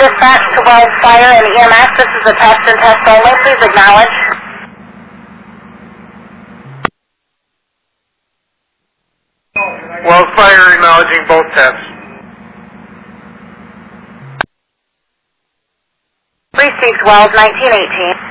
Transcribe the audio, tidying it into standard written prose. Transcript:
dispatch to Wells Fire and EMS. This is a test and test only. Please acknowledge. Wells Fire acknowledging both tests. Precinct Wells, 1918.